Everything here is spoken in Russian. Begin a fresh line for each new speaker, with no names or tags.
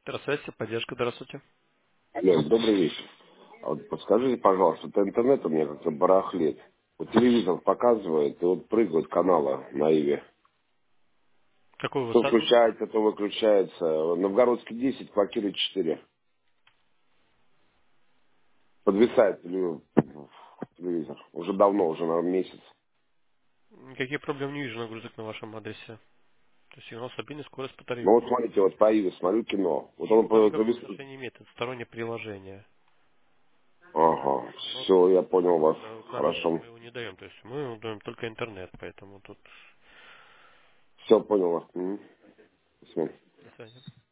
Здравствуйте, поддержка, здравствуйте.
Алло, добрый вечер. А вот подскажите, пожалуйста, вот интернет у меня как-то барахлит. Вот телевизор показывает, и вот прыгают каналы на Иве.
Какой вы
То
ста...
включается, то выключается. Новгородский 10, квартира 4. Подвисает телевизор. Уже давно, уже, наверное, месяц.
Никаких проблем не вижу нагрузок на вашем адресе. То есть сигнал стабильный, скорость
Ну вот
стабильная.
смотрите, вот по Иве смотрю кино. Вот
Ива
он
к нам никакого
завис.
отношения не имеет, это стороннее приложение.
Ага,
Оно
все, я понял вас.
к нам
Хорошо.
мы его не даем, то есть мы даем только интернет, поэтому тут
Все, понял вас. Мгм. До свидания.
до свидания.